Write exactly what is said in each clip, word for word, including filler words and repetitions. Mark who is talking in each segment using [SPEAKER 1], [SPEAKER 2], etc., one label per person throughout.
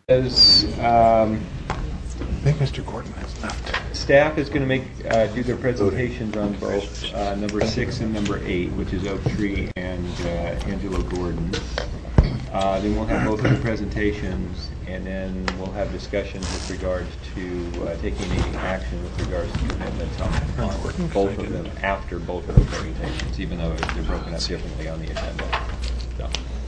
[SPEAKER 1] As um,
[SPEAKER 2] I think Mister Gordon has left.
[SPEAKER 1] staff is going to make uh, do their presentations on both uh, number six and number eight, which is Oak Tree and uh, Angelo Gordon. Uh, then we'll have both of the presentations, and then we'll have discussions with regards to uh, taking any action with regards to commitments on, on both of them after both of the presentations, even though they're broken up differently on the agenda. So.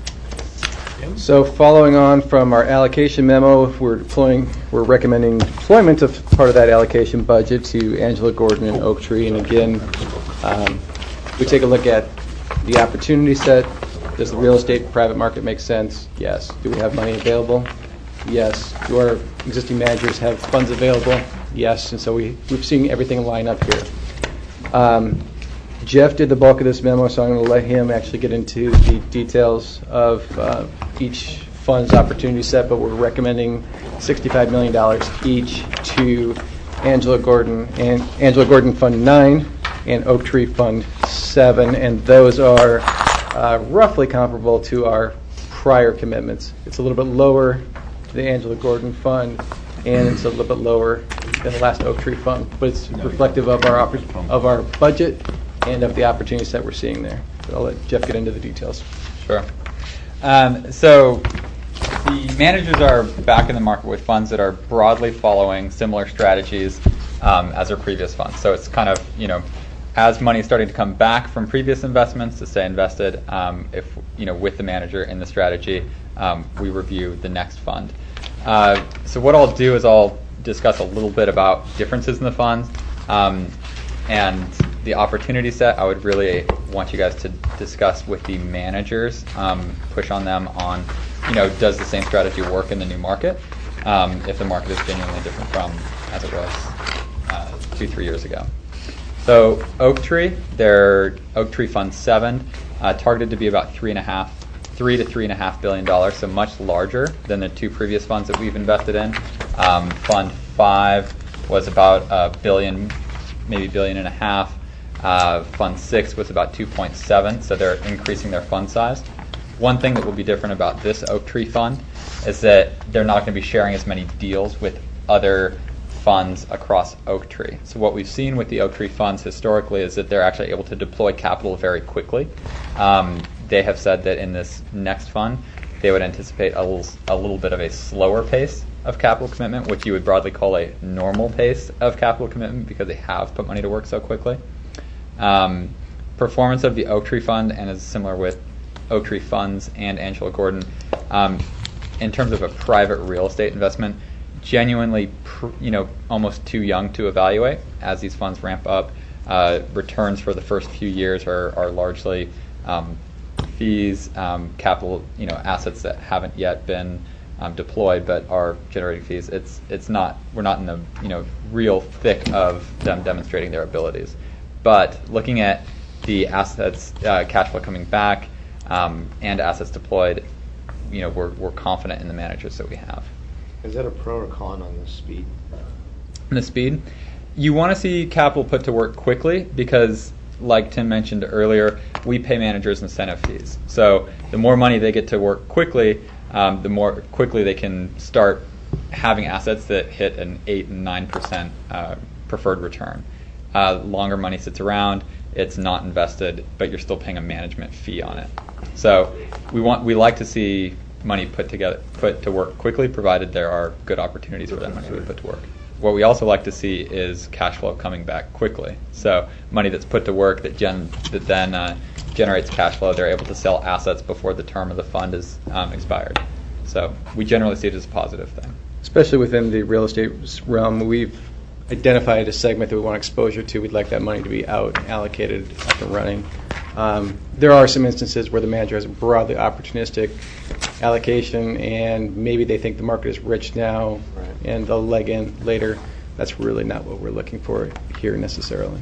[SPEAKER 3] So following on from our allocation memo, we're deploying, we're recommending deployment of part of that allocation budget to Angelo Gordon and Oak Tree. And again, um, we take a look at the opportunity set. Does the real estate private market make sense? Yes. Do we have money available? Yes. Do our existing managers have funds available? Yes. And so we, we've seen everything line up here. Um, Jeff did the bulk of this memo, so I'm going to let him actually get into the details of uh, each fund's opportunity set, but we're recommending sixty-five million dollars each to Angelo Gordon and Angelo Gordon Fund nine and Oak Tree Fund seven, and those are uh, roughly comparable to our prior commitments. It's a little bit lower to the Angelo Gordon Fund, and it's a little bit lower than the last Oak Tree Fund, but it's reflective of our oppor- of our budget and of the opportunities that we're seeing there. But I'll let Jeff get into the details.
[SPEAKER 4] Sure. Um, so the managers are back in the market with funds that are broadly following similar strategies um, as their previous funds. So it's kind of, you know, as money is starting to come back from previous investments to stay invested, um, if, you know, with the manager in the strategy, um, we review the next fund. Uh, so what I'll do is I'll discuss a little bit about differences in the funds. Um, and the opportunity set, I would really want you guys to discuss with the managers, um, push on them on, you know, does the same strategy work in the new market, um, if the market is genuinely different from as it was uh, two, three years ago. So Oak Tree, their Oak Tree Fund seven, uh, targeted to be about three and a half, three to three and a half billion dollars, so much larger than the two previous funds that we've invested in. Um, Fund five was about a billion, maybe billion and a half. Uh, fund six was about two point seven, so they're increasing their fund size. One thing that will be different about this Oak Tree fund is that they're not going to be sharing as many deals with other funds across Oak Tree. So what we've seen with the Oak Tree funds historically is that they're actually able to deploy capital very quickly. Um, they have said that in this next fund, they would anticipate a little, a little bit of a slower pace of capital commitment, which you would broadly call a normal pace of capital commitment because they have put money to work so quickly. Um, performance of the Oak Tree Fund, and is similar with Oak Tree Funds and Angelo Gordon, um, in terms of a private real estate investment, genuinely, pr- you know, almost too young to evaluate as these funds ramp up. Uh, returns for the first few years are, are largely um, fees, um, capital, you know, assets that haven't yet been um, deployed but are generating fees. It's it's not we're not in the you know real thick of them demonstrating their abilities. But looking at the assets, uh, cash flow coming back, um, and assets deployed, you know, we're we're confident in the managers that we have.
[SPEAKER 5] Is that a pro or con on the speed?
[SPEAKER 4] And the speed, you want to see capital put to work quickly because, like Tim mentioned earlier, we pay managers incentive fees. So the more money they get to work quickly, um, the more quickly they can start having assets that hit an eight and nine percent uh, preferred return. Uh, longer money sits around, it's not invested, but you're still paying a management fee on it. So we want we like to see money put together, put to work quickly, provided there are good opportunities for that money to be put to work. What we also like to see is cash flow coming back quickly. So money that's put to work that gen that then uh, generates cash flow, they're able to sell assets before the term of the fund is um, expired. So we generally see it as a positive thing.
[SPEAKER 3] Especially within the real estate realm, we've identified a segment that we want exposure to. We'd like that money to be out, allocated, up and running. Um, there are some instances where the manager has a broadly opportunistic allocation, and maybe they think the market is rich now,
[SPEAKER 5] right,
[SPEAKER 3] and they'll leg in later. That's really not what we're looking for here necessarily.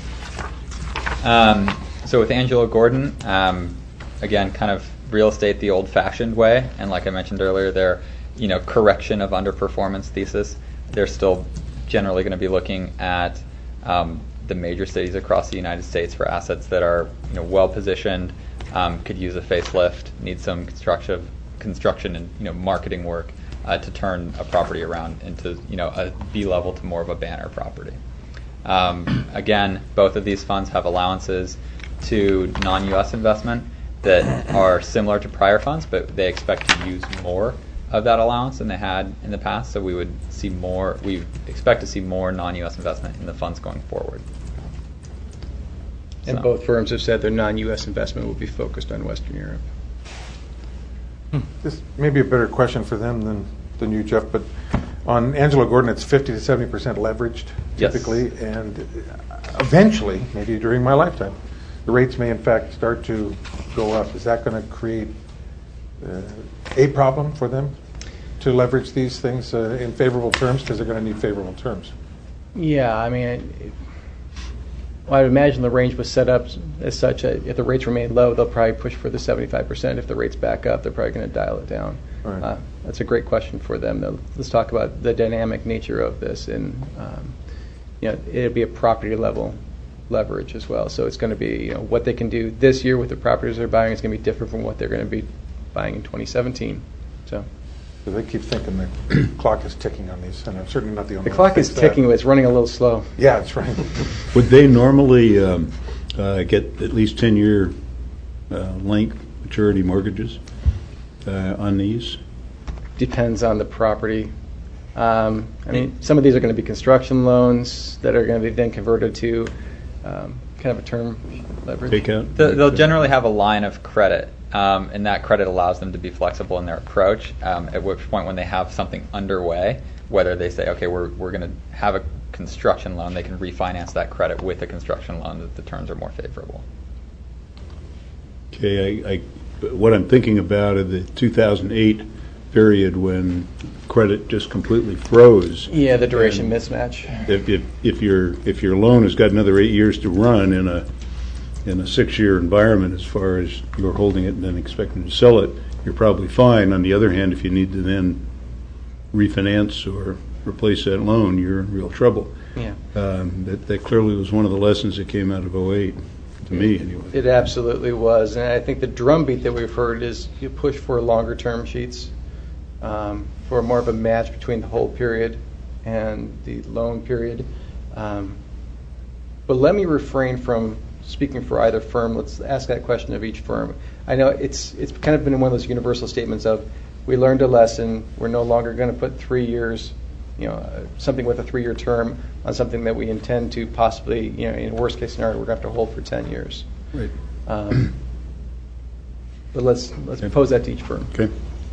[SPEAKER 4] Um, so with Angelo Gordon, um, again, kind of real estate the old-fashioned way, and like I mentioned earlier, their you know correction of underperformance thesis. They're still generally going to be looking at um, the major cities across the United States for assets that are you know well positioned, um, could use a facelift, need some construction, construction and you know marketing work, uh, to turn a property around into, you know, a B level to more of a banner property. Um, again, both of these funds have allowances to non-U S investment that are similar to prior funds, but they expect to use more of that allowance than they had in the past. So we would see more, we expect to see more non-U S investment in the funds going forward.
[SPEAKER 3] And
[SPEAKER 4] So.
[SPEAKER 3] both firms have said their non-U S investment will be focused on Western Europe.
[SPEAKER 2] This may be a better question for them than, than you, Jeff, but on Angelo Gordon, it's fifty to seventy percent leveraged
[SPEAKER 4] Yes.
[SPEAKER 2] typically, and eventually, maybe during my lifetime, the rates may in fact start to go up. Is that going to create uh, a problem for them to leverage these things uh, in favorable terms, because they're going to need favorable terms?
[SPEAKER 3] Yeah, I mean, it, well, I would imagine the range was set up as such that if the rates remain low, they'll probably push for the seventy-five percent. If the rates back up, they're probably going to dial it down.
[SPEAKER 2] Right.
[SPEAKER 3] Uh, that's a great question for them, though. Let's talk about the dynamic nature of this. And, um, you know, it'll be a property level leverage as well. So it's going to be, you know, what they can do this year with the properties they're buying is going to be different from what they're going to be buying in twenty seventeen. So.
[SPEAKER 2] So they keep thinking the clock is ticking on these, and I'm certainly not the only
[SPEAKER 3] The
[SPEAKER 2] one.
[SPEAKER 3] clock is ticking, but it's running a little slow.
[SPEAKER 2] Yeah, that's right.
[SPEAKER 6] Would they normally um, uh, get at least ten-year uh, length maturity mortgages uh, on these?
[SPEAKER 3] Depends on the property. Um, I mean, some of these are going to be construction loans that are going to be then converted to um, kind of a term leverage.
[SPEAKER 6] Take out?
[SPEAKER 4] The- They'll generally have a line of credit, um, and that credit allows them to be flexible in their approach, um, at which point when they have something underway, whether they say, okay, we're, we're going to have a construction loan, they can refinance that credit with a construction loan that the terms are more favorable.
[SPEAKER 6] Okay, I, I, but what I'm thinking about is the two thousand eight period when credit just completely froze.
[SPEAKER 3] Yeah, the duration
[SPEAKER 6] And
[SPEAKER 3] mismatch.
[SPEAKER 6] If, if, if your if your loan has got another eight years to run in a in a six-year environment, as far as you're holding it and then expecting to sell it, you're probably fine. On the other hand, if you need to then refinance or replace that loan, you're in real trouble.
[SPEAKER 3] Yeah.
[SPEAKER 6] Um, that, that clearly was one of the lessons that came out of oh eight, to me anyway.
[SPEAKER 3] It absolutely was. And I think the drumbeat that we've heard is you push for longer term sheets, um, for more of a match between the hold period and the loan period. Um, but let me refrain from speaking for either firm. Let's ask that question of each firm. I know it's it's kind of been one of those universal statements of, we learned a lesson. We're no longer going to put three years, you know, uh, something with a three-year term on something that we intend to possibly, you know, in a worst-case scenario, we're going to have to hold for ten years.
[SPEAKER 6] Right.
[SPEAKER 3] Um, but let's let's
[SPEAKER 6] Okay.
[SPEAKER 3] pose that to each firm.
[SPEAKER 6] Okay.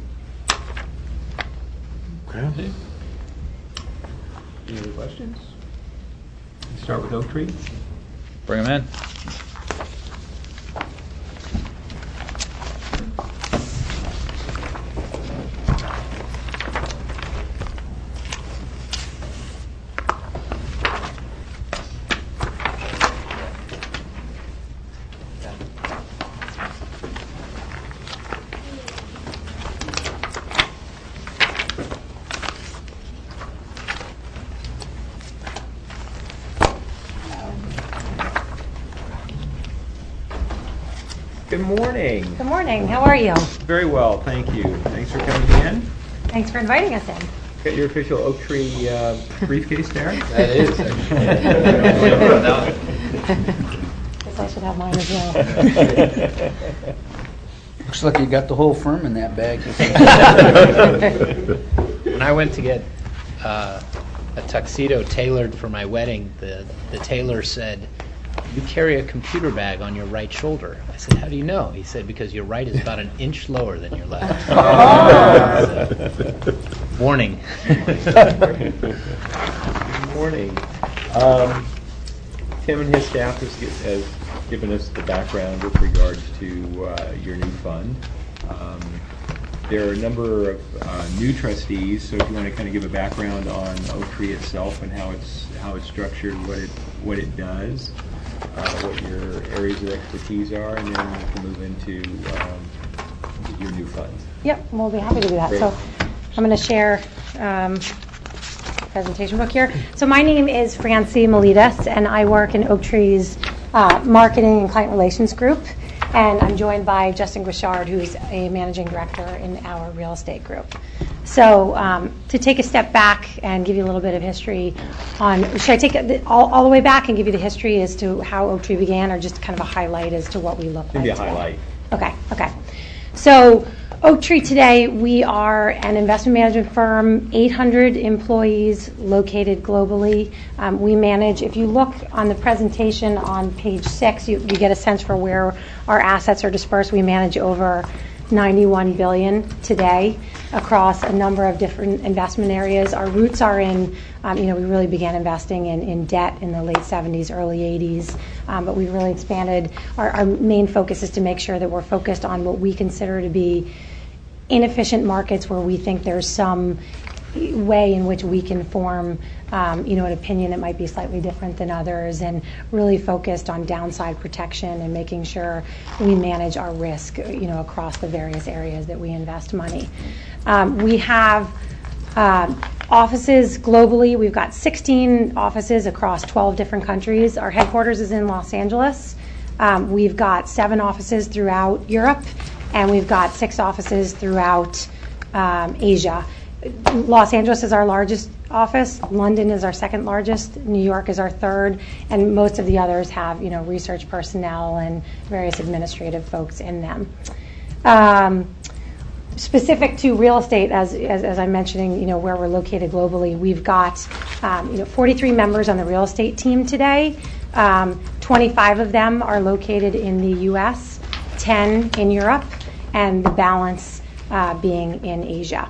[SPEAKER 2] Okay.
[SPEAKER 1] Any other questions? Start with Oak Tree.
[SPEAKER 4] Bring them in.
[SPEAKER 1] Good morning.
[SPEAKER 7] Good morning. How are you?
[SPEAKER 1] Very well, thank you. Thanks for coming in.
[SPEAKER 7] Thanks for inviting us in.
[SPEAKER 1] Got your official Oak Tree uh, briefcase there?
[SPEAKER 3] That is.
[SPEAKER 7] Guess I should have mine as well.
[SPEAKER 8] Looks like you got the whole firm in that bag.
[SPEAKER 9] When I went to get uh, a tuxedo tailored for my wedding, the, the tailor said, "You carry a computer bag on your right shoulder." I said, "How do you know?" He said, "Because your right is about an inch lower than your left." So, warning.
[SPEAKER 1] Good morning. Um, Tim and his staff has, gi- has given us the background with regards to uh, your new fund. Um, there are a number of uh, new trustees, so if you want to kind of give a background on Oak Tree itself and how it's how it's structured, what it what it does, uh, what your areas of expertise are, and then we can move into um, your new funds.
[SPEAKER 7] Yep, we'll be happy to do that.
[SPEAKER 1] Great.
[SPEAKER 7] So I'm going to share um, presentation book here. So my name is Francie Melides, and I work in Oak Tree's uh, marketing and client relations group. And I'm joined by Justin Guichard, who's a managing director in our real estate group. So um, to take a step back and give you a little bit of history on, should I take it all, all the way back and give you the history as to how Oaktree began, or just kind of a highlight as to what we look like?
[SPEAKER 1] Maybe a
[SPEAKER 7] today?
[SPEAKER 1] highlight.
[SPEAKER 7] Okay, okay. So Oaktree today, we are an investment management firm, eight hundred employees located globally. Um, we manage, if you look on the presentation on page six, you, you get a sense for where our assets are dispersed. We manage over ninety-one billion dollars today across a number of different investment areas. Our roots are in, um, you know, we really began investing in, in debt in the late seventies, early eighties, um, but we've really expanded. Our, our main focus is to make sure that we're focused on what we consider to be inefficient markets where we think there's some way in which we can form, um, you know, an opinion that might be slightly different than others, and really focused on downside protection and making sure we manage our risk, you know, across the various areas that we invest money. Um, we have uh, offices globally. We've got sixteen offices across twelve different countries. Our headquarters is in Los Angeles. Um, we've got seven offices throughout Europe, and we've got six offices throughout um, Asia. Los Angeles is our largest office. London is our second largest. New York is our third, and most of the others have, you know, research personnel and various administrative folks in them. Um, specific to real estate, as, as as I'm mentioning, you know, where we're located globally, we've got um, you know forty-three members on the real estate team today. Um, twenty-five of them are located in the U S, ten in Europe, and the balance uh, being in Asia.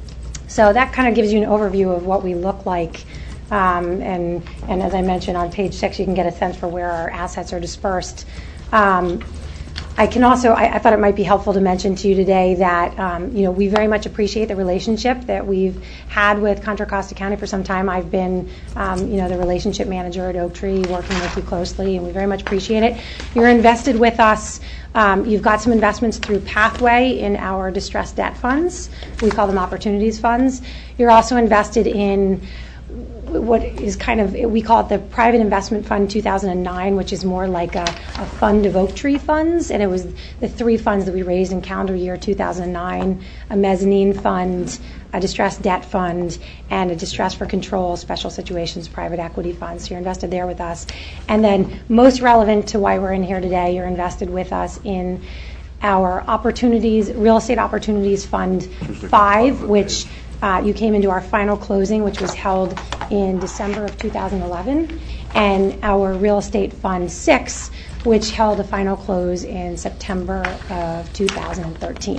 [SPEAKER 7] So that kind of gives you an overview of what we look like. Um, and, and as I mentioned on page six, you can get a sense for where our assets are dispersed. Um, I can also, I, I thought it might be helpful to mention to you today that, um, you know, we very much appreciate the relationship that we've had with Contra Costa County for some time. I've been, um, you know, the relationship manager at Oaktree, working with you closely, and we very much appreciate it. You're invested with us. Um, you've got some investments through Pathway in our distressed debt funds. We call them opportunities funds. You're also invested in what is kind of, we call it the Private Investment Fund two thousand nine, which is more like a, a fund of Oaktree funds. And it was the three funds that we raised in calendar year two thousand nine, a mezzanine fund, a distressed debt fund, and a distress for control special situations private equity fund. So you're invested there with us. And then most relevant to why we're in here today, you're invested with us in our opportunities, real estate opportunities fund five, which Uh, you came into our final closing, which was held in December of two thousand eleven, and our real estate fund six, which held a final close in September of two thousand thirteen.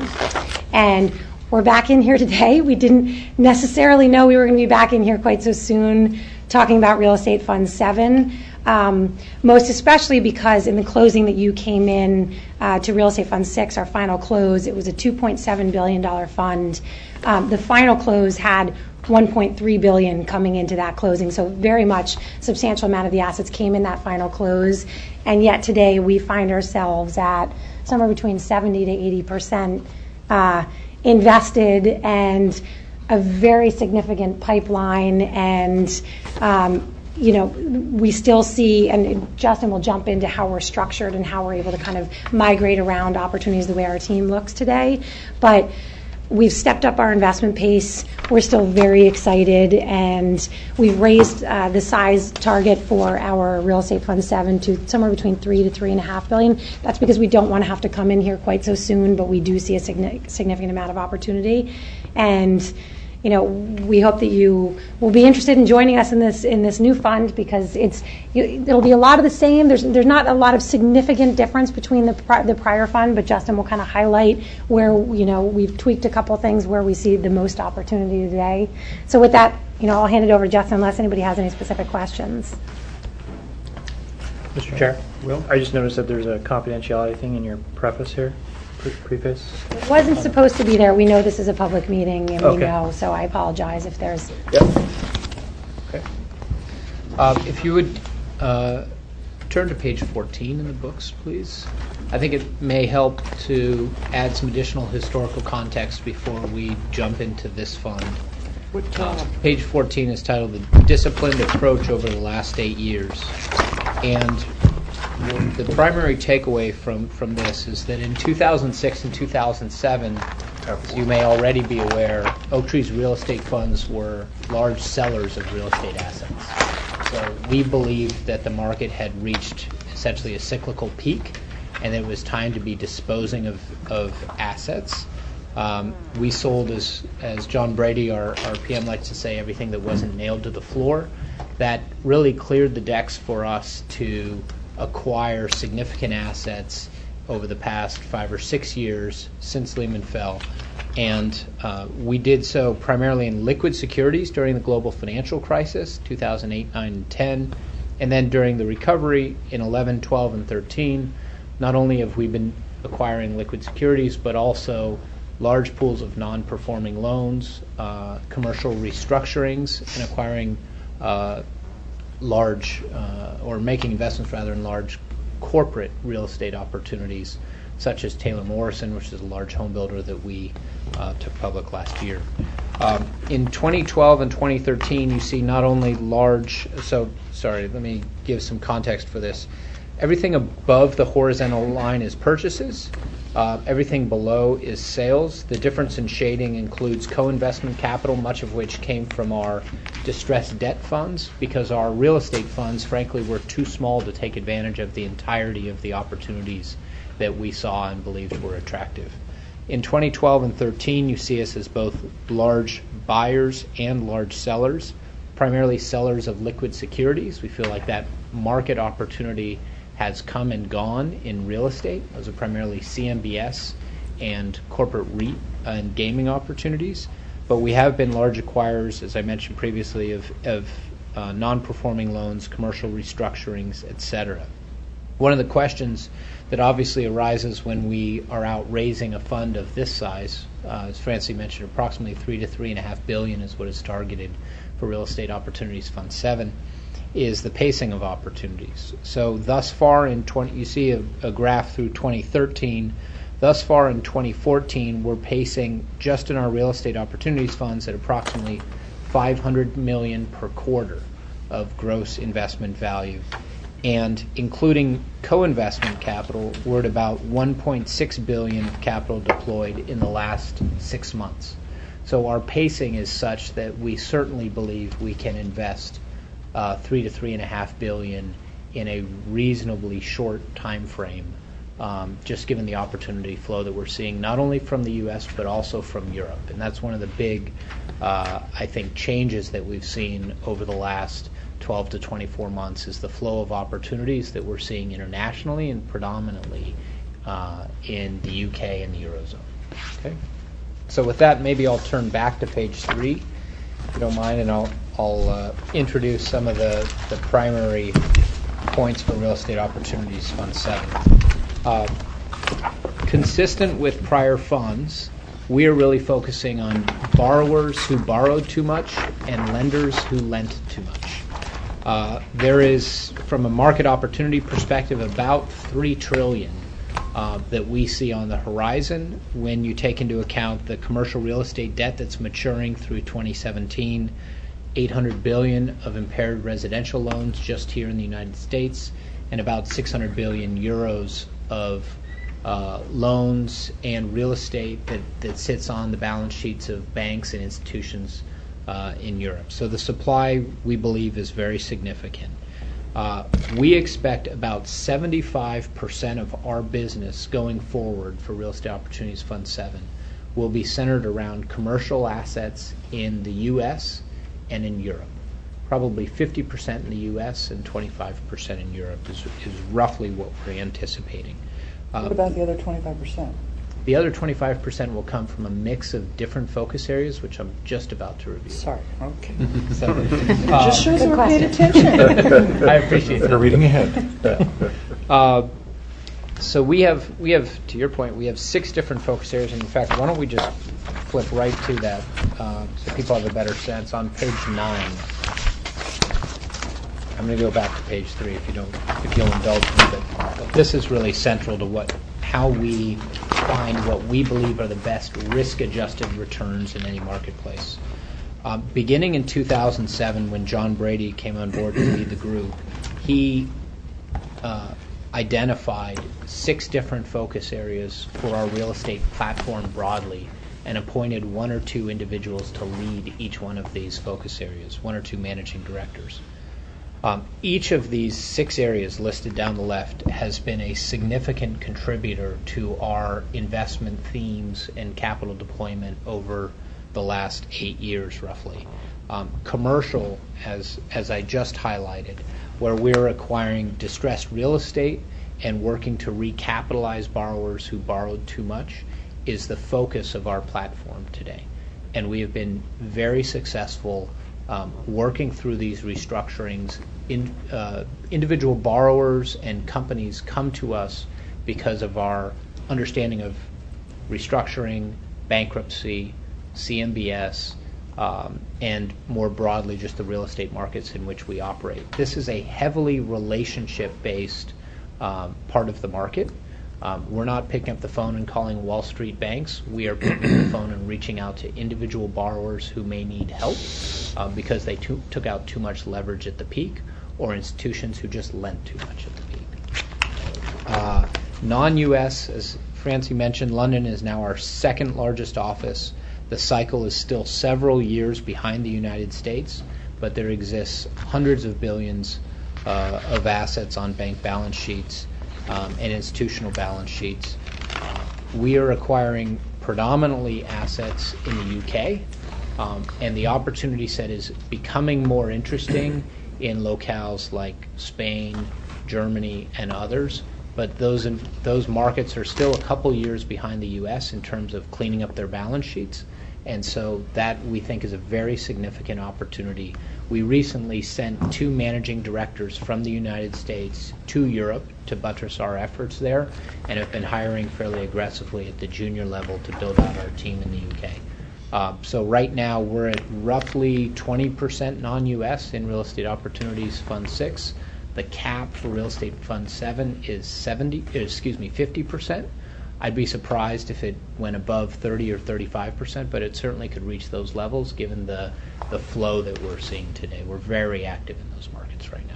[SPEAKER 7] And we're back in here today. We didn't necessarily know we were going to be back in here quite so soon talking about real estate fund seven. Um, most especially because in the closing that you came in uh, to Real Estate Fund six, our final close, it was a two point seven billion dollars fund. Um, the final close had one point three billion dollars coming into that closing, so very much substantial amount of the assets came in that final close, and yet today we find ourselves at somewhere between seventy to eighty percent uh, invested, and a very significant pipeline, and um, you know, we still see, and Justin will jump into how we're structured and how we're able to kind of migrate around opportunities the way our team looks today. But we've stepped up our investment pace. We're still very excited, and we've raised uh, the size target for our Real Estate Fund seven to somewhere between three to three and a half billion. That's because we don't want to have to come in here quite so soon, but we do see a signi- significant amount of opportunity. And you know, we hope that you will be interested in joining us in this in this new fund, because it's you, it'll be a lot of the same. There's there's not a lot of significant difference between the the prior fund, but Justin will kind of highlight where, you know, we've tweaked a couple things where we see the most opportunity today. So with that, you know, I'll hand it over to Justin unless anybody has any specific questions.
[SPEAKER 10] Mister Chair, Will, I just noticed that there's a confidentiality thing in your preface here. Preface?
[SPEAKER 7] It wasn't supposed to be there. We know this is a public meeting, and
[SPEAKER 10] okay.
[SPEAKER 7] we know, so I apologize if there's...
[SPEAKER 10] Yep.
[SPEAKER 9] Okay. Uh, if you would uh, turn to page fourteen in the books, please. I think it may help to add some additional historical context before we jump into this fund. Uh, page fourteen is titled "The Disciplined Approach Over the Last Eight Years." And the primary takeaway from, from this is that in two thousand six and two thousand seven, As you may already be aware, Oaktree's real estate funds were large sellers of real estate assets. So we believed that the market had reached essentially a cyclical peak, and it was time to be disposing of, of assets. Um, we sold, as, as John Brady, our, our P M, likes to say, everything that wasn't nailed to the floor. That really cleared the decks for us to acquire significant assets over the past five or six years since Lehman fell. And uh, we did so primarily in liquid securities during the global financial crisis, two thousand eight, nine, and ten. And then during the recovery in eleven, twelve, and thirteen, not only have we been acquiring liquid securities, but also large pools of non-performing loans, uh, commercial restructurings, and acquiring uh, large, uh, or making investments rather in large corporate real estate opportunities, such as Taylor Morrison, which is a large home builder that we uh, took public last year. Um, in twenty twelve and twenty thirteen, you see not only large, so sorry, let me give some context for this. Everything above the horizontal line is purchases. Uh, everything below is sales. The difference in shading includes co-investment capital, much of which came from our distressed debt funds, because our real estate funds, frankly, were too small to take advantage of the entirety of the opportunities that we saw and believed were attractive. In twenty twelve and thirteen, you see us as both large buyers and large sellers, primarily sellers of liquid securities. We feel like that market opportunity has come and gone in real estate. Those are primarily C M B S and corporate REIT and gaming opportunities. But we have been large acquirers, as I mentioned previously, of, of uh, non-performing loans, commercial restructurings, et cetera. One of the questions that obviously arises when we are out raising a fund of this size, uh, as Francie mentioned, approximately three to three and a half billion is what is targeted for Real Estate Opportunities Fund seven, is the pacing of opportunities. So thus far in twenty, you see a, a graph through twenty thirteen. Thus far in twenty fourteen, we're pacing just in our real estate opportunities funds at approximately five hundred million dollars per quarter of gross investment value. And including co-investment capital, we're at about one point six billion dollars of capital deployed in the last six months. So our pacing is such that we certainly believe we can invest uh, three to three and a half billion in a reasonably short time frame, um, just given the opportunity flow that we're seeing, not only from the U S but also from Europe. And that's one of the big, uh, I think, changes that we've seen over the last twelve to twenty-four months is the flow of opportunities that we're seeing internationally and predominantly uh, in the U K and the Eurozone. Okay. So with that, maybe I'll turn back to page three, if you don't mind, and I'll, I'll uh, introduce some of the, the primary points for Real Estate Opportunities Fund seven. Uh, consistent with prior funds, we are really focusing on borrowers who borrowed too much and lenders who lent too much. Uh, there is, from a market opportunity perspective, about three trillion dollars uh, that we see on the horizon when you take into account the commercial real estate debt that's maturing through twenty seventeen, eight hundred billion dollars of impaired residential loans just here in the United States, and about six hundred billion euros of uh, loans and real estate that, that sits on the balance sheets of banks and institutions uh, in Europe. So the supply, we believe, is very significant. Uh, we expect about seventy-five percent of our business going forward for Real Estate Opportunities Fund seven will be centered around commercial assets in the U S and in Europe. Probably fifty percent in the U S and twenty-five percent in Europe is, is roughly what we're anticipating.
[SPEAKER 11] What about the other twenty-five percent?
[SPEAKER 9] The other twenty-five percent will come from a mix of different focus areas, which I'm just about to review.
[SPEAKER 11] Sorry, okay.
[SPEAKER 9] So,
[SPEAKER 11] It
[SPEAKER 9] uh,
[SPEAKER 11] just shows
[SPEAKER 7] Good
[SPEAKER 11] we're paid
[SPEAKER 7] question.
[SPEAKER 11] attention.
[SPEAKER 9] I appreciate
[SPEAKER 2] Better
[SPEAKER 9] that.
[SPEAKER 2] reading ahead.
[SPEAKER 9] Uh, so we have, we have, to your point, we have six different focus areas. And in fact, why don't we just flip right to that uh, so people have a better sense. On page nine, I'm going to go back to page three if you don't, if you'll indulge me. But, but this is really central to what, how we find what we believe are the best risk-adjusted returns in any marketplace. Uh, beginning in two thousand seven, when John Brady came on board to lead the group, he uh, identified six different focus areas for our real estate platform broadly and appointed one or two individuals to lead each one of these focus areas, one or two managing directors. Um, each of these six areas listed down the left has been a significant contributor to our investment themes and capital deployment over the last eight years, roughly. Um, commercial, as, as I just highlighted, where we're acquiring distressed real estate and working to recapitalize borrowers who borrowed too much, is the focus of our platform today. And we have been very successful um, working through these restructurings. In, uh, individual borrowers and companies come to us because of our understanding of restructuring, bankruptcy, C M B S, um, and more broadly just the real estate markets in which we operate. This is a heavily relationship-based um, part of the market. Um, we're not picking up the phone and calling Wall Street banks. We are picking up the phone and reaching out to individual borrowers who may need help uh, because they to- took out too much leverage at the peak, or institutions who just lent too much at the peak. Uh, non-U S, as Francie mentioned, London is now our second largest office. The cycle is still several years behind the United States, but there exists hundreds of billions uh, of assets on bank balance sheets um, and institutional balance sheets. We are acquiring predominantly assets in the U K, um, and the opportunity set is becoming more interesting in locales like Spain, Germany, and others. But those in, those markets are still a couple years behind the U S in terms of cleaning up their balance sheets. And so that, we think, is a very significant opportunity. We recently sent two managing directors from the United States to Europe to buttress our efforts there, and have been hiring fairly aggressively at the junior level to build out our team in the U K. Uh, so right now we're at roughly twenty percent non-U S in Real Estate Opportunities Fund six. The cap for Real Estate Fund seven is seventy, excuse me, fifty percent. I'd be surprised if it went above thirty or thirty-five percent, but it certainly could reach those levels given the, the flow that we're seeing today. We're very active in those markets right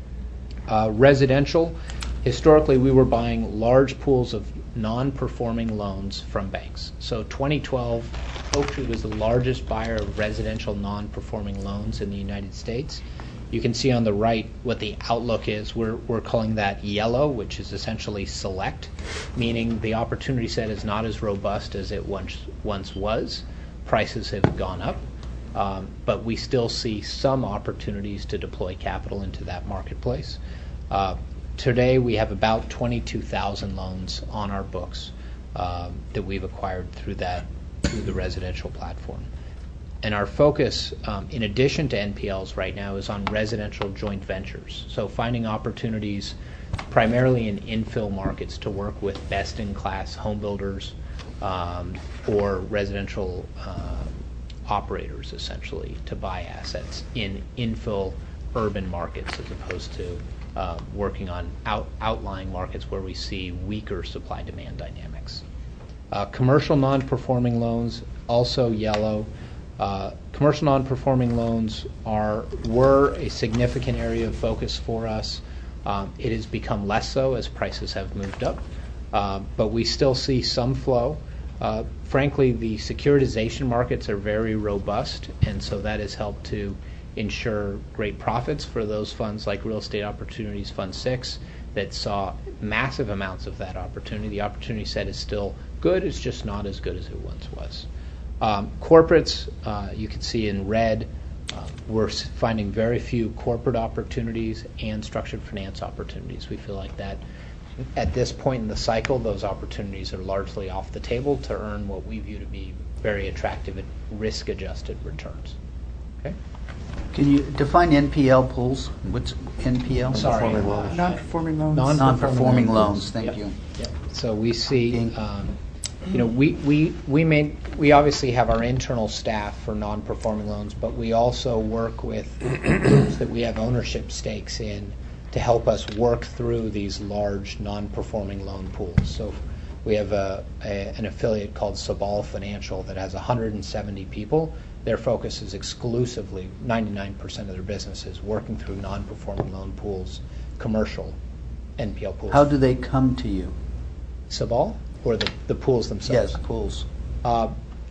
[SPEAKER 9] now. Uh, residential, historically we were buying large pools of non-performing loans from banks. So twenty twelve, Oaktree was the largest buyer of residential non-performing loans in the United States. You can see on the right what the outlook is. We're, we're calling that yellow, which is essentially select, meaning the opportunity set is not as robust as it once, once was. Prices have gone up, um, but we still see some opportunities to deploy capital into that marketplace. Uh, today we have about twenty-two thousand loans on our books um, that we've acquired through that, through the residential platform. And our focus, um, in addition to N P Ls right now, is on residential joint ventures. So finding opportunities primarily in infill markets to work with best-in-class home builders um, or residential uh, operators, essentially, to buy assets in infill urban markets as opposed to uh, working on out, outlying markets where we see weaker supply-demand dynamics. Uh, commercial non-performing loans, also yellow. Uh, commercial non-performing loans are were a significant area of focus for us. Um, it has become less so as prices have moved up, uh, but we still see some flow. Uh, frankly, the securitization markets are very robust, and so that has helped to ensure great profits for those funds like Real Estate Opportunities Fund six that saw massive amounts of that opportunity. The opportunity set is still good, it's just not as good as it once was. Um, corporates, uh, you can see in red, uh, we're finding very few corporate opportunities and structured finance opportunities. We feel like that at this point in the cycle, those opportunities are largely off the table to earn what we view to be very attractive and risk-adjusted returns. Okay.
[SPEAKER 8] Can you define N P L pools? What's N P L?
[SPEAKER 9] Sorry.
[SPEAKER 11] Non-performing loans.
[SPEAKER 9] Non-
[SPEAKER 8] Non-performing loans, thank
[SPEAKER 9] Yep.
[SPEAKER 8] you.
[SPEAKER 9] Yep. So we see, um, you know, we we we may we obviously have our internal staff for non-performing loans, but we also work with groups that we have ownership stakes in to help us work through these large non-performing loan pools. So we have a, a an affiliate called Sabal Financial that has one hundred seventy people. Their focus is exclusively, ninety-nine percent of their business is working through non-performing loan pools, commercial N P L pools.
[SPEAKER 8] How do they come to you?
[SPEAKER 9] Sabal? Or the, the pools themselves?
[SPEAKER 8] Yes, pools.
[SPEAKER 9] Uh,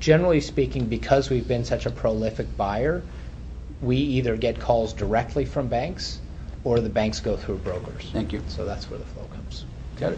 [SPEAKER 9] generally speaking, because we've been such a prolific buyer, we either get calls directly from banks or the banks go through brokers.
[SPEAKER 8] Thank you.
[SPEAKER 9] So that's where the flow comes.
[SPEAKER 8] Got it.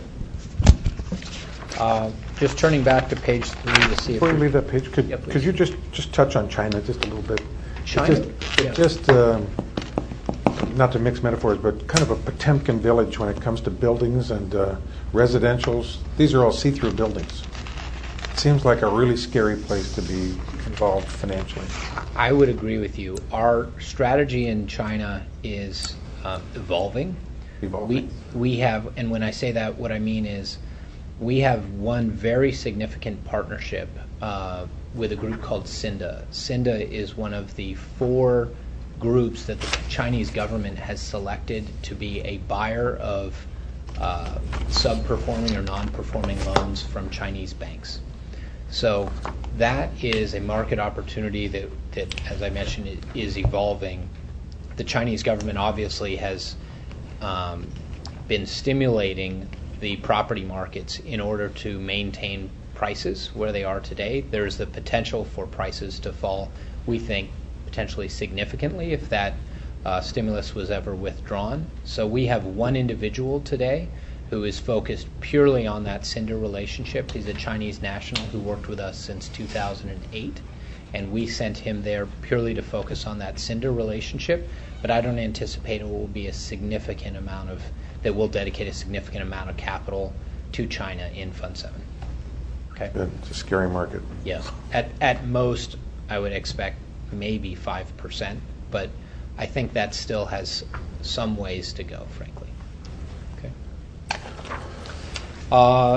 [SPEAKER 9] Uh, just turning back to page three to see
[SPEAKER 2] Before
[SPEAKER 9] if
[SPEAKER 2] you
[SPEAKER 9] we-
[SPEAKER 2] leave that page, could,
[SPEAKER 9] Yeah, please.
[SPEAKER 2] could you just, just touch on China just a little bit? It
[SPEAKER 9] China?
[SPEAKER 2] just-
[SPEAKER 9] Yeah.
[SPEAKER 2] It just, um, not to mix metaphors, but kind of a Potemkin village when it comes to buildings and uh, residentials. These are all see-through buildings. It seems like a really scary place to be involved financially.
[SPEAKER 9] I would agree with you. Our strategy in China is um, evolving.
[SPEAKER 2] Evolving.
[SPEAKER 9] We, we have, and when I say that, what I mean is we have one very significant partnership uh, with a group called Cinda. Cinda is one of the four groups that the Chinese government has selected to be a buyer of uh, sub-performing or non-performing loans from Chinese banks. So that is a market opportunity that, that as I mentioned, it is evolving. The Chinese government obviously has um, been stimulating the property markets in order to maintain prices where they are today. There's the potential for prices to fall, we think, potentially significantly if that uh, stimulus was ever withdrawn. So we have one individual today who is focused purely on that Cinda relationship. He's a Chinese national who worked with us since two thousand eight, and we sent him there purely to focus on that Cinda relationship, but I don't anticipate it will be a significant amount of, that will dedicate a significant amount of capital to China in Fund seven. Okay.
[SPEAKER 2] Yeah, it's a scary market.
[SPEAKER 9] Yes. At, at most, I would expect maybe five percent, but I think that still has some ways to go, frankly. Okay. Uh,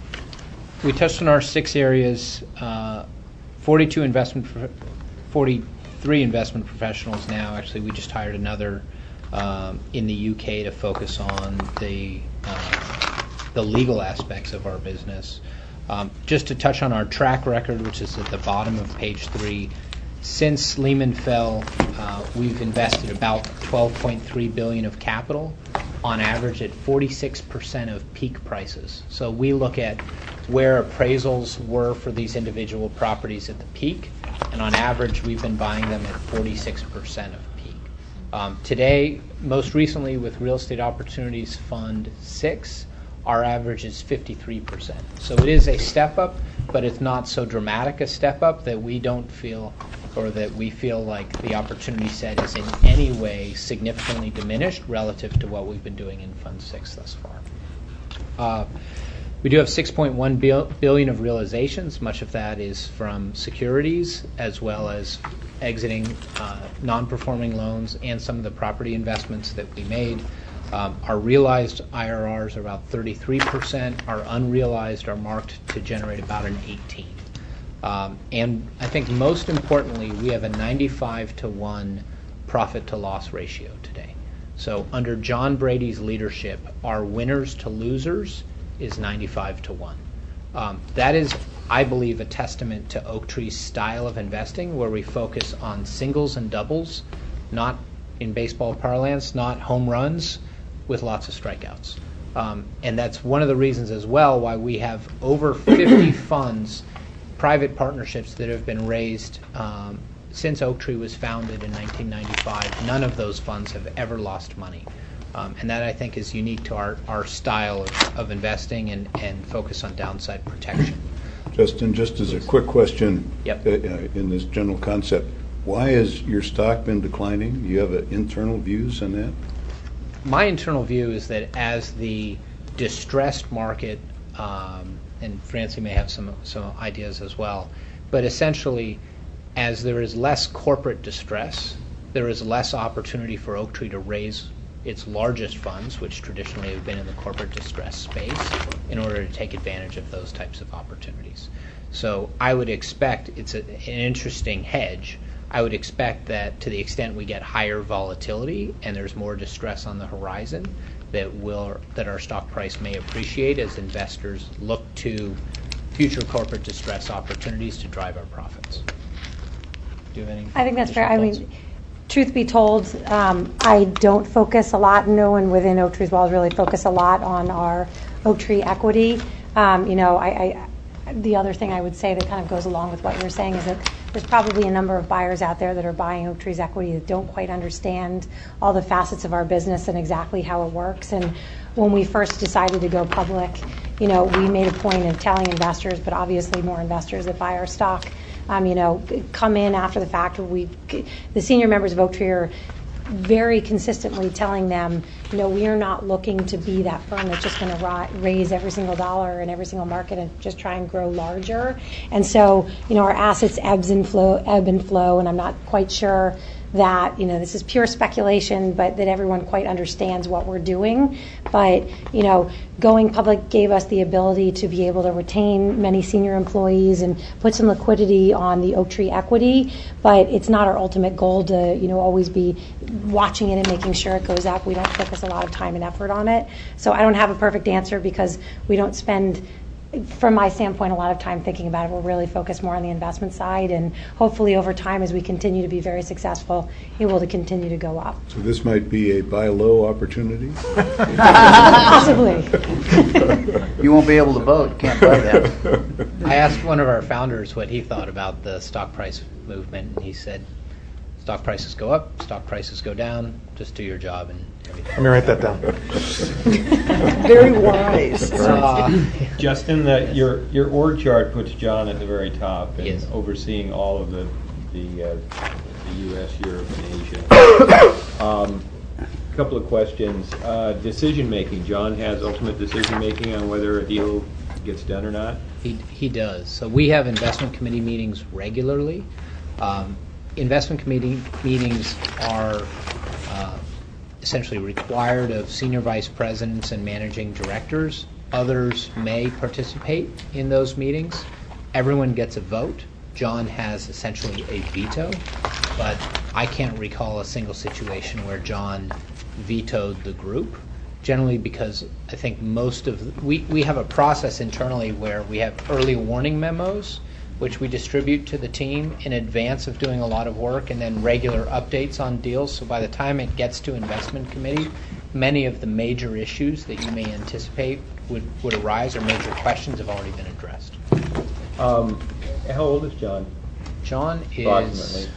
[SPEAKER 9] we touched on our six areas, uh, forty-two investment, prof- forty-three investment professionals now. Actually, we just hired another um, in the U K to focus on the uh, the legal aspects of our business. Um, just to touch on our track record, which is at the bottom of page three, since Lehman fell, uh, we've invested about twelve point three billion dollars of capital, on average at forty-six percent of peak prices. So we look at where appraisals were for these individual properties at the peak, and on average we've been buying them at forty-six percent of peak. Um, today, most recently with Real Estate Opportunities Fund six, our average is fifty-three percent. So it is a step up, but it's not so dramatic a step up that we don't feel, or that we feel like the opportunity set is in any way significantly diminished relative to what we've been doing in Fund six thus far. Uh, we do have six point one billion dollars of realizations. Much of that is from securities as well as exiting uh, non-performing loans and some of the property investments that we made. Um, our realized I R Rs are about thirty-three percent. Our unrealized are marked to generate about an eighteen. Um, and I think most importantly, we have a ninety-five to one profit to loss ratio today. So under John Brady's leadership, our winners to losers is ninety-five to one. Um, that is, I believe, a testament to Oaktree's style of investing, where we focus on singles and doubles, not in baseball parlance, not home runs with lots of strikeouts. Um, and that's one of the reasons as well why we have over fifty funds, private partnerships that have been raised um, since Oaktree was founded in nineteen ninety-five. None of those funds have ever lost money. Um, and that, I think, is unique to our, our style of, of investing and, and focus on downside protection.
[SPEAKER 6] Justin, just as a quick question,
[SPEAKER 9] Yep.
[SPEAKER 6] uh, uh, in this general concept, why has your stock been declining? Do you have uh, internal views on that?
[SPEAKER 9] My internal view is that as the distressed market, um, and Francie may have some some ideas as well, but essentially, as there is less corporate distress, there is less opportunity for Oaktree to raise its largest funds, which traditionally have been in the corporate distress space, in order to take advantage of those types of opportunities. So I would expect, it's a, an interesting hedge. I would expect that to the extent we get higher volatility and there's more distress on the horizon, that will that our stock price may appreciate as investors look to future corporate distress opportunities to drive our profits. Do you have any?
[SPEAKER 7] I think that's fair. I
[SPEAKER 9] additional
[SPEAKER 7] mean, truth be told, um, I don't focus a lot, no one within Oaktree's walls really focus a lot on our Oaktree equity. Um, you know, I, I the other thing I would say that kind of goes along with what you were saying is that there's probably a number of buyers out there that are buying Oaktree's equity that don't quite understand all the facets of our business and exactly how it works. And when we first decided to go public, you know, we made a point of telling investors, but obviously more investors that buy our stock, um, you know, come in after the fact. We, the senior members of Oaktree are very consistently telling them, you know, we are not looking to be that firm that's just going to ra- raise every single dollar in every single market and just try and grow larger. And so, you know, our assets ebbs and flow, ebb and flow, and I'm not quite sure that, you know, this is pure speculation, but that everyone quite understands what we're doing. But, you know, going public gave us the ability to be able to retain many senior employees and put some liquidity on the Oaktree equity. But it's not our ultimate goal to, you know, always be watching it and making sure it goes up. We don't focus a lot of time and effort on it. So I don't have a perfect answer because we don't spend, from my standpoint, a lot of time thinking about it. We're really focused more on the investment side, and hopefully over time, as we continue to be very successful, it will to continue to go up.
[SPEAKER 6] So this might be a buy low opportunity?
[SPEAKER 7] Possibly.
[SPEAKER 8] You won't be able to vote. Can't buy that.
[SPEAKER 9] I asked one of our founders what he thought about the stock price movement, and he said, stock prices go up, stock prices go down, just do your job and everything.
[SPEAKER 2] Let me write that down.
[SPEAKER 11] Very wise.
[SPEAKER 9] Uh,
[SPEAKER 1] Justin, the, your your org chart puts John at the very top and
[SPEAKER 9] Yes.
[SPEAKER 1] overseeing all of the the, uh, the U S, Europe, and Asia. Um, couple of questions. Uh, decision making. John has ultimate decision making on whether a deal gets done or not.
[SPEAKER 9] He, he does. So we have investment committee meetings regularly. Um, investment committee meetings are uh, essentially required of senior vice presidents and managing directors. Others may participate in those meetings. Everyone gets a vote. John has essentially a veto, but I can't recall a single situation where John vetoed the group. Generally because I think most of, we, we have a process internally where we have early warning memos, which we distribute to the team in advance of doing a lot of work, and then regular updates on deals. So by the time it gets to investment committee, many of the major issues that you may anticipate would, would arise, or major questions have already been addressed.
[SPEAKER 1] Um, how old is John?
[SPEAKER 9] John is
[SPEAKER 1] Approximately.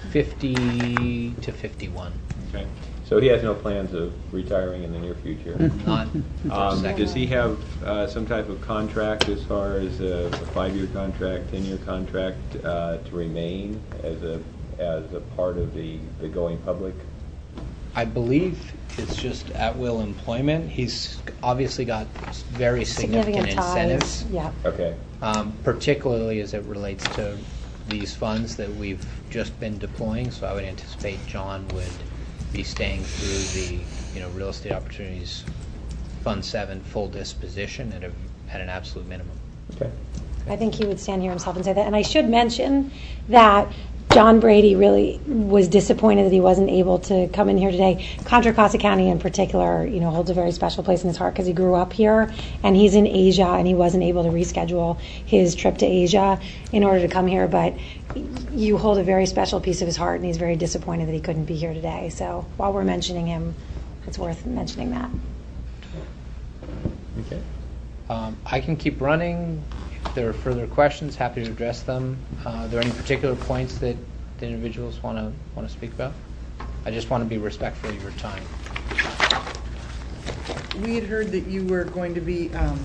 [SPEAKER 9] fifty to fifty-one.
[SPEAKER 1] Okay. So he has no plans of retiring in the near future.
[SPEAKER 9] Not
[SPEAKER 1] Um,
[SPEAKER 9] second.
[SPEAKER 1] does he have uh, some type of contract as far as a, a five-year contract, ten-year contract uh, to remain as a as a part of the, the going public?
[SPEAKER 9] I believe it's just at-will employment. He's obviously got very significant,
[SPEAKER 7] Significant ties.
[SPEAKER 9] incentives,
[SPEAKER 7] Yeah.
[SPEAKER 1] Okay.
[SPEAKER 9] um, particularly as it relates to these funds that we've just been deploying. So I would anticipate John would be staying through the, you know, Real Estate Opportunities Fund seven full disposition at a at an absolute minimum.
[SPEAKER 1] Okay.
[SPEAKER 7] I think he would stand here himself and say that. And I should mention that John Brady really was disappointed that he wasn't able to come in here today. Contra Costa County in particular, you know, holds a very special place in his heart because he grew up here, and he's in Asia, and he wasn't able to reschedule his trip to Asia in order to come here. But you hold a very special piece of his heart, and he's very disappointed that he couldn't be here today. So while we're mentioning him, it's worth mentioning that.
[SPEAKER 1] Okay.
[SPEAKER 9] Um, I can keep running. If there are further questions, happy to address them. Uh, are there any particular points that the individuals want to want to speak about? I just want to be respectful of your time.
[SPEAKER 11] We had heard that you were going to be um,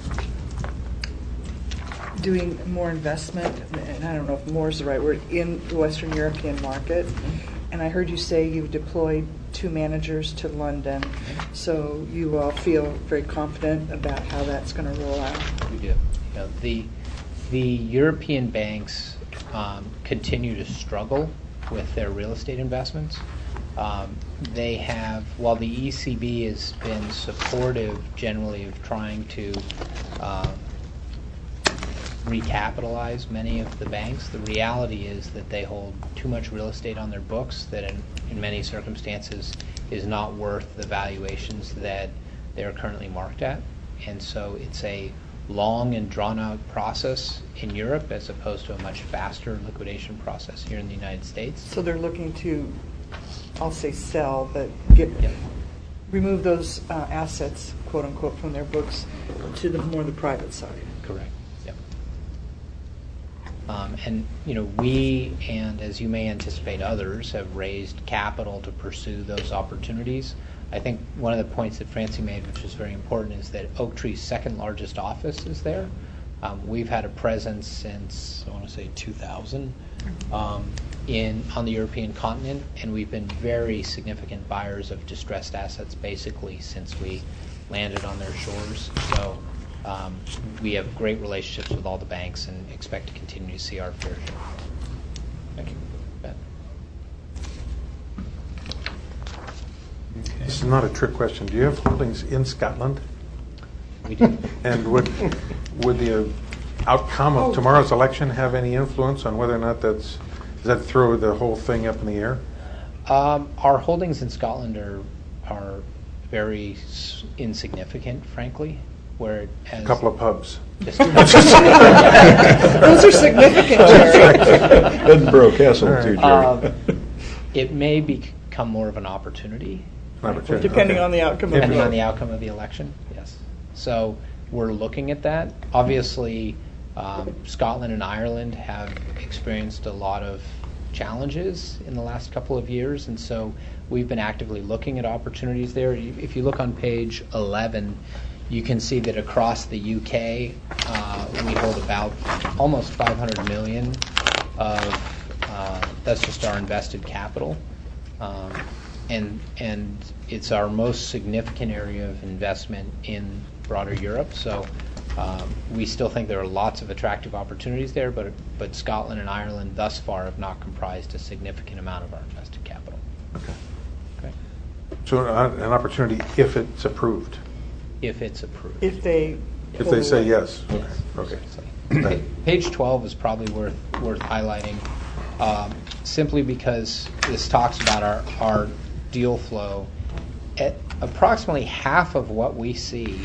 [SPEAKER 11] doing more investment, and I don't know if more is the right word, in the Western European market. And I heard you say you've deployed two managers to London, so you all feel very confident about how that's going to roll out.
[SPEAKER 9] We do. You know, the the European banks um, continue to struggle with their real estate investments. Um, they have, while the E C B has been supportive generally of trying to um, recapitalize many of the banks, the reality is that they hold too much real estate on their books that in, in many circumstances is not worth the valuations that they're currently marked at. And so it's a long and drawn-out process in Europe as opposed to a much faster liquidation process here in the United States.
[SPEAKER 11] So they're looking to, I'll say sell, but get
[SPEAKER 9] Yep.
[SPEAKER 11] remove those uh, assets, quote unquote, from their books to the more the private side.
[SPEAKER 9] Correct. Yep. Um, and you know, we and as you may anticipate, others have raised capital to pursue those opportunities. I think one of the points that Francie made, which is very important, is that Oaktree's second largest office is there. Um, we've had a presence since I want to say two thousand um, in on the European continent, and we've been very significant buyers of distressed assets basically since we landed on their shores. So um, we have great relationships with all the banks and expect to continue to see our fair share. Thank you. Ben.
[SPEAKER 2] This is not a trick question. Do you have holdings in Scotland?
[SPEAKER 9] We do.
[SPEAKER 2] And would would the outcome of tomorrow's election have any influence on whether or not that's, does that throw the whole thing up in the air?
[SPEAKER 9] Um, our holdings in Scotland are are very s- insignificant, frankly. Where as
[SPEAKER 2] A couple of pubs.
[SPEAKER 9] Just
[SPEAKER 11] Those are significant, Jerry.
[SPEAKER 6] Edinburgh Castle, too, Jerry.
[SPEAKER 9] Um, it may become more of an opportunity.
[SPEAKER 2] An opportunity.
[SPEAKER 11] Depending
[SPEAKER 2] Okay.
[SPEAKER 11] on the outcome of
[SPEAKER 9] Depending
[SPEAKER 11] the
[SPEAKER 9] on the outcome of the election, yes. So we're looking at that. Obviously, um, Scotland and Ireland have experienced a lot of challenges in the last couple of years, and so we've been actively looking at opportunities there. You- If you look on page eleven, you can see that across the U K, uh, we hold about almost five hundred million of, uh, that's just our invested capital. Um, and and it's our most significant area of investment in broader Europe. So um, we still think there are lots of attractive opportunities there, but but Scotland and Ireland thus far have not comprised a significant amount of our invested capital.
[SPEAKER 2] Okay.
[SPEAKER 9] Okay.
[SPEAKER 2] So uh, an opportunity if it's approved,
[SPEAKER 9] If it's approved.
[SPEAKER 11] If they.
[SPEAKER 2] if they say yes.
[SPEAKER 9] Yes.
[SPEAKER 2] Okay.
[SPEAKER 9] Pa- Page twelve is probably worth worth highlighting, um, simply because this talks about our, our deal flow. At approximately half of what we see,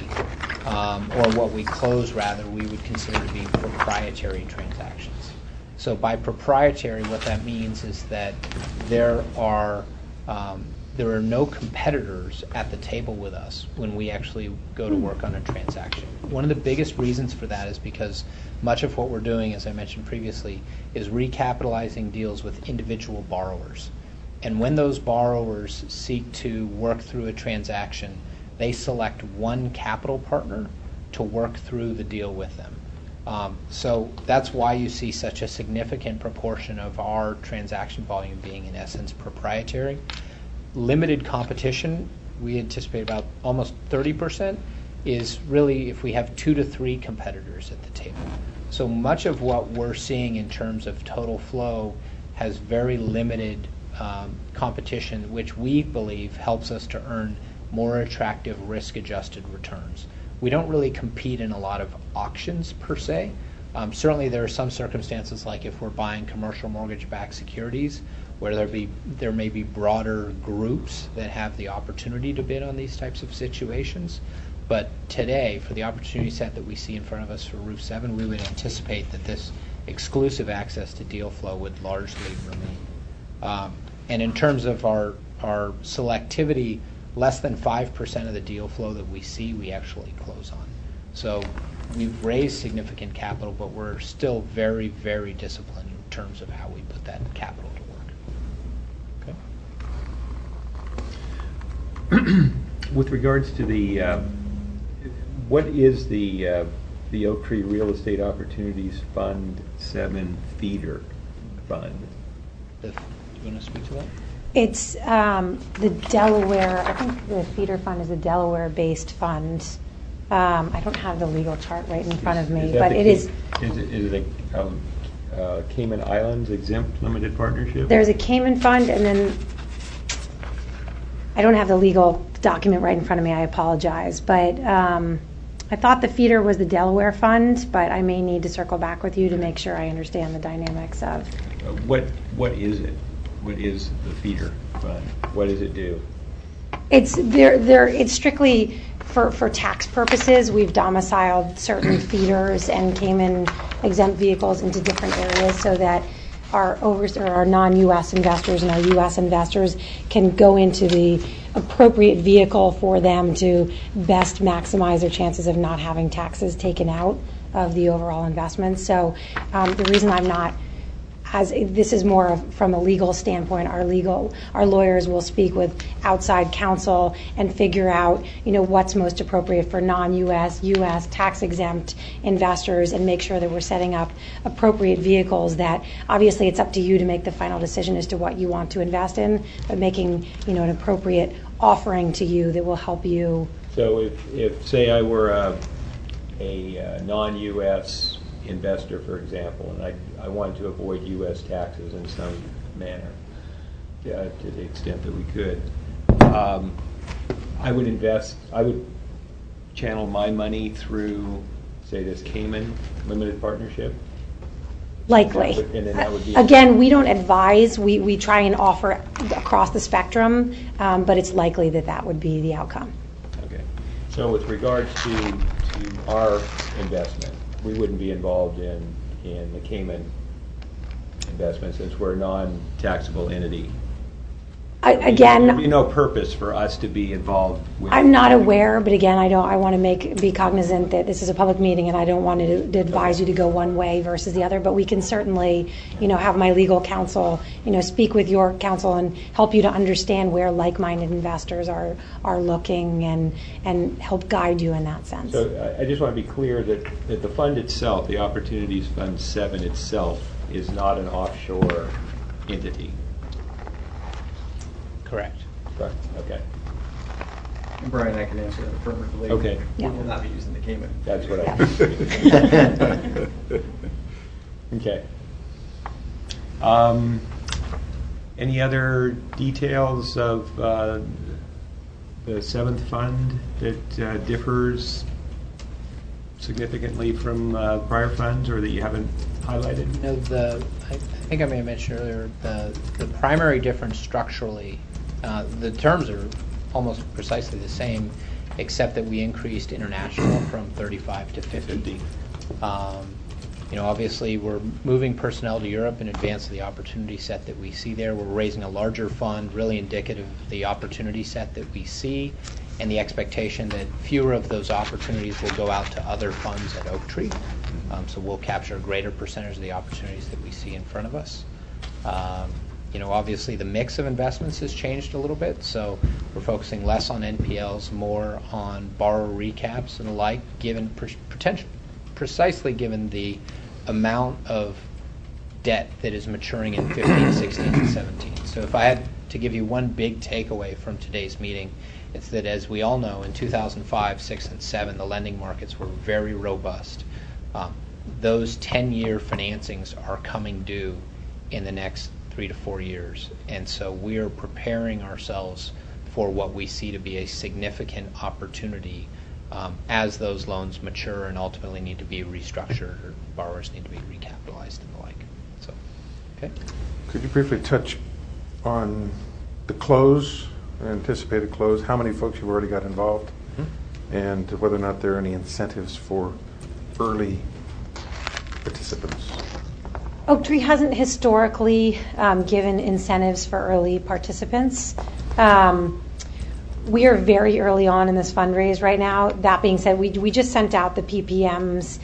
[SPEAKER 9] um, or what we close rather, we would consider to be proprietary transactions. So by proprietary, what that means is that there are um, there are no competitors at the table with us when we actually go to work on a transaction. One of the biggest reasons for that is because much of what we're doing, as I mentioned previously, is recapitalizing deals with individual borrowers. And when those borrowers seek to work through a transaction, they select one capital partner to work through the deal with them. Um, so that's why you see such a significant proportion of our transaction volume being, in essence, proprietary. Limited competition, we anticipate about almost thirty percent, is really if we have two to three competitors at the table. So much of what we're seeing in terms of total flow has very limited um, competition, which we believe helps us to earn more attractive risk-adjusted returns. We don't really compete in a lot of auctions per se. Um, certainly there are some circumstances, like if we're buying commercial mortgage-backed securities, where there be there may be broader groups that have the opportunity to bid on these types of situations. But today, for the opportunity set that we see in front of us for Roof seven, we would anticipate that this exclusive access to deal flow would largely remain. Um, and in terms of our our selectivity, less than five percent of the deal flow that we see, we actually close on. So we've raised significant capital, but we're still very, very disciplined in terms of how we put that capital to work. Okay.
[SPEAKER 1] With regards to the, uh, what is the uh, the Oaktree Real Estate Opportunities Fund seven feeder fund?
[SPEAKER 9] The, do you want to speak to that?
[SPEAKER 7] It's um, the Delaware, I think the feeder fund is a Delaware-based fund. Um, I don't have the legal chart right in front of me,
[SPEAKER 1] Is that
[SPEAKER 7] but
[SPEAKER 1] the
[SPEAKER 7] it
[SPEAKER 1] Ca-
[SPEAKER 7] is,
[SPEAKER 1] Is it, is it a um, uh, Cayman Islands exempt limited partnership?
[SPEAKER 7] there's a Cayman fund, and then, I don't have the legal document right in front of me, I apologize, but um, I thought the feeder was the Delaware fund, but I may need to circle back with you to make sure I understand the dynamics of.
[SPEAKER 1] Uh, What, what is it? What is the feeder fund? What does it do?
[SPEAKER 7] It's there. There. It's strictly for, for tax purposes. We've domiciled certain feeders and Cayman exempt vehicles into different areas so that our over or our non-U S investors and our U S investors can go into the appropriate vehicle for them to best maximize their chances of not having taxes taken out of the overall investment. So um, the reason I'm not, as this is more of, from a legal standpoint, our legal, our lawyers will speak with outside counsel and figure out, you know, what's most appropriate for non-U S, U S tax-exempt investors, and make sure that we're setting up appropriate vehicles that, obviously, it's up to you to make the final decision as to what you want to invest in, but making, you know, an appropriate offering to you that will help you.
[SPEAKER 1] So if, if say I were a, a, uh non-U S investor, for example, and I, I wanted to avoid U S taxes in some manner, uh, to the extent that we could, um, I would invest, I would channel my money through, say, this Cayman limited partnership?
[SPEAKER 7] Likely.
[SPEAKER 1] And, and then that would be
[SPEAKER 7] Again, we don't advise. We, we try and offer across the spectrum, um, but it's likely that that would be the outcome.
[SPEAKER 1] Okay. So with regards to, to our investment, we wouldn't be involved in, in the Cayman investment since we're a non-taxable entity.
[SPEAKER 7] I, again,
[SPEAKER 1] There'd be no purpose for us to be involved with.
[SPEAKER 7] I'm not aware, but again, I don't. I want to make be cognizant that this is a public meeting, and I don't want to, to advise you to go one way versus the other. But we can certainly, you know, have my legal counsel, you know, speak with your counsel and help you to understand where like-minded investors are are looking, and and help guide you in that sense.
[SPEAKER 1] So I, I just want to be clear that, that the fund itself, the Opportunities Fund seven itself, is not an offshore entity.
[SPEAKER 9] Correct.
[SPEAKER 1] Correct. Okay.
[SPEAKER 3] And Brian, I can answer that affirmatively.
[SPEAKER 1] Okay.
[SPEAKER 3] We
[SPEAKER 7] Yeah.
[SPEAKER 3] will not be using the Cayman.
[SPEAKER 1] That's what I. Okay. Um, any other details of uh, the seventh fund that uh, differs significantly from uh, prior funds, or that you haven't highlighted?
[SPEAKER 9] You know, the I, I think I may have mentioned earlier the the primary difference structurally, uh, the terms are almost precisely the same, except that we increased international from thirty-five to fifty. Um, you know, obviously we're moving personnel to Europe in advance of the opportunity set that we see there. We're raising a larger fund, really indicative of the opportunity set that we see, and the expectation that fewer of those opportunities will go out to other funds at Oaktree. Um, so we'll capture a greater percentage of the opportunities that we see in front of us. Um, you know, obviously the mix of investments has changed a little bit, so we're focusing less on N P Ls, more on borrower recaps and the like, given per- potential, precisely given the amount of debt that is maturing in fifteen, sixteen, and seventeen. So if I had to give you one big takeaway from today's meeting, it's that, as we all know, in two thousand five, six, and seven, the lending markets were very robust. Um, those ten-year financings are coming due in the next three to four years. And so we are preparing ourselves for what we see to be a significant opportunity um, as those loans mature and ultimately need to be restructured, or borrowers need to be recapitalized and the like. So, okay.
[SPEAKER 2] Could you briefly touch on the close, anticipated close, how many folks you've already got involved, mm-hmm. and whether or not there are any incentives for early participants?
[SPEAKER 7] Oaktree hasn't historically um, given incentives for early participants. Um, we are very early on in this fundraise right now. That being said, we we just sent out the P P Ms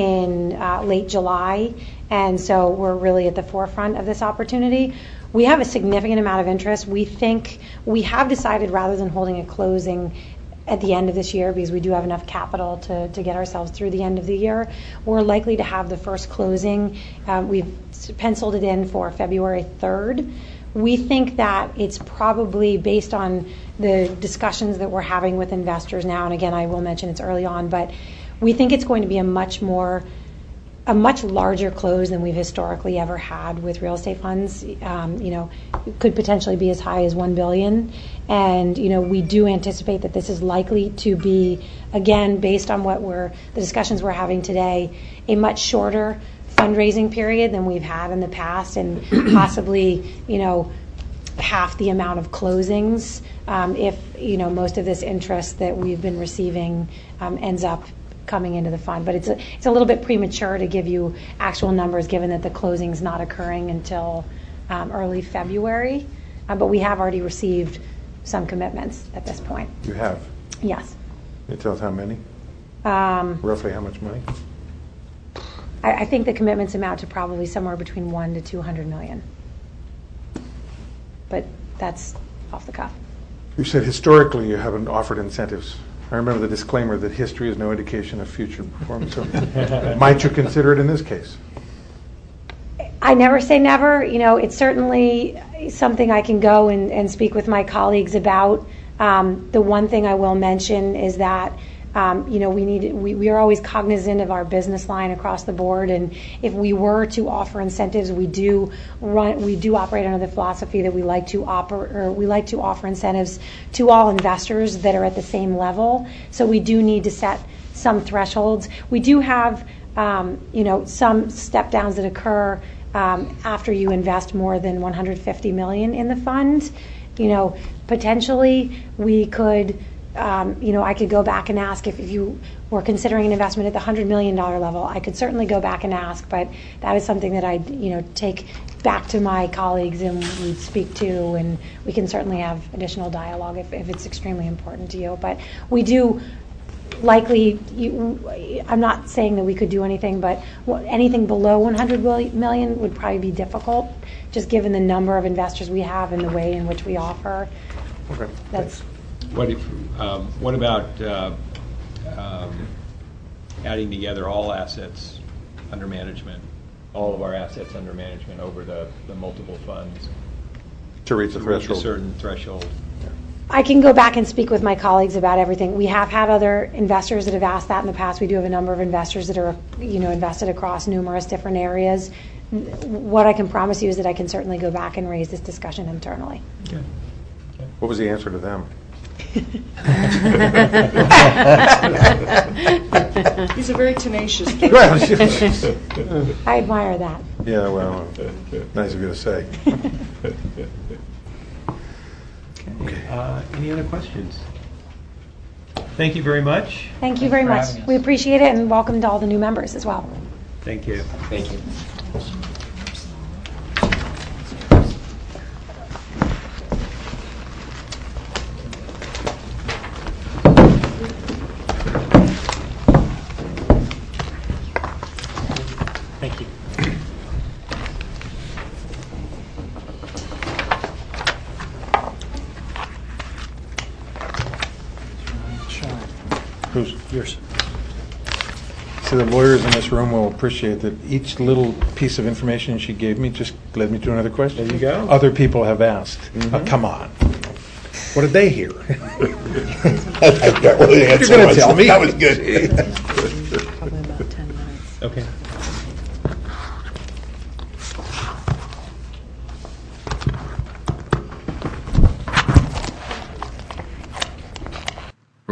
[SPEAKER 7] in uh, late July, and so we're really at the forefront of this opportunity. We have a significant amount of interest. We think we have decided, rather than holding a closing at the end of this year, because we do have enough capital to, to get ourselves through the end of the year, we're likely to have the first closing. Um, we've penciled it in for February third. We think that it's probably, based on the discussions that we're having with investors now, and again, I will mention it's early on, but we think it's going to be a much more a much larger close than we've historically ever had with real estate funds. Um, you know, it could potentially be as high as one billion dollars. And, you know, we do anticipate that this is likely to be, again, based on what we're, the discussions we're having today, a much shorter fundraising period than we've had in the past, and possibly, you know, half the amount of closings um, if, you know, most of this interest that we've been receiving um, ends up coming into the fund. But it's a, it's a little bit premature to give you actual numbers, given that the closing's not occurring until um, early February. Uh, but we have already received some commitments at this point.
[SPEAKER 2] You have?
[SPEAKER 7] Yes.
[SPEAKER 2] Can you tell us how many?
[SPEAKER 7] Um,
[SPEAKER 2] Roughly how much money?
[SPEAKER 7] I, I think the commitments amount to probably somewhere between one to two hundred million. But that's off the cuff.
[SPEAKER 2] You said historically you haven't offered incentives. I remember the disclaimer that history is no indication of future performance. So might you consider it in this case?
[SPEAKER 7] I never say never. You know, it's certainly something I can go and, and speak with my colleagues about. Um, the one thing I will mention is that, um, you know, we need we, we are always cognizant of our business line across the board, and if we were to offer incentives, we do run we do operate under the philosophy that we like to oper- or we like to offer incentives to all investors that are at the same level. So we do need to set some thresholds. We do have, um, you know, some step downs that occur um, after you invest more than one hundred fifty million dollars in the fund. You know, potentially we could, um, you know, I could go back and ask if, if you were considering an investment at the one hundred million dollars level. I could certainly go back and ask, but that is something that I'd, you know, take back to my colleagues and we'd speak to, and we can certainly have additional dialogue if, if it's extremely important to you. But we do likely, you, I'm not saying that we could do anything, but anything below one hundred million would probably be difficult, just given the number of investors we have and the way in which we offer.
[SPEAKER 2] Okay.
[SPEAKER 7] That's.
[SPEAKER 1] What if, um, what about uh, um, adding together all assets under management, all of our assets under management over the, the multiple funds?
[SPEAKER 2] To reach the
[SPEAKER 1] to reach a
[SPEAKER 2] threshold.
[SPEAKER 1] certain threshold.
[SPEAKER 7] I can go back and speak with my colleagues about everything. We have had other investors that have asked that in the past. We do have a number of investors that are, you know, invested across numerous different areas. What I can promise you is that I can certainly go back and raise this discussion internally.
[SPEAKER 1] Okay. Okay.
[SPEAKER 2] What was the answer to them?
[SPEAKER 11] He's a very tenacious guy.
[SPEAKER 7] I admire that.
[SPEAKER 2] Yeah, well, nice of you to say.
[SPEAKER 1] Okay. Uh, any other questions? Thank you very much.
[SPEAKER 7] Thank you very
[SPEAKER 4] for
[SPEAKER 7] much.
[SPEAKER 4] having us.
[SPEAKER 7] We appreciate it, and welcome to all the new members as well.
[SPEAKER 1] Thank you.
[SPEAKER 5] Thank you.
[SPEAKER 10] Thank you.
[SPEAKER 2] Who's
[SPEAKER 10] Yours.
[SPEAKER 2] So the lawyers in this room will appreciate that each little piece of information she gave me just led me to another question.
[SPEAKER 1] There you go.
[SPEAKER 2] Other people have asked.
[SPEAKER 1] Mm-hmm.
[SPEAKER 2] Oh, come on. What did they hear?
[SPEAKER 6] That really
[SPEAKER 2] You're going to tell me.
[SPEAKER 6] That was good.
[SPEAKER 11] Probably about ten minutes.
[SPEAKER 1] Okay.